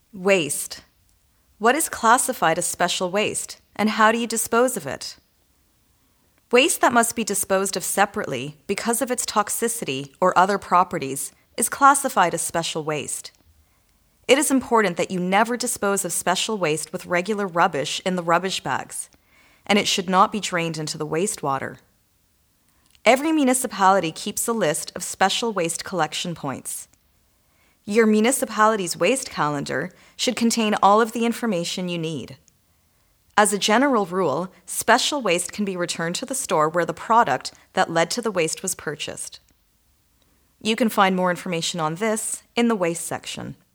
Waste. What is classified as special waste, and how do you dispose of it? Waste that must be disposed of separately because of its toxicity or other properties is classified as special waste. It is important that you never dispose of special waste with regular rubbish in the rubbish bags, and it should not be drained into the wastewater. Every municipality keeps a list of special waste collection points. Your municipality's waste calendar should contain all of the information you need. As a general rule, special waste can be returned to the store where the product that led to the waste was purchased. You can find more information on this in the waste section.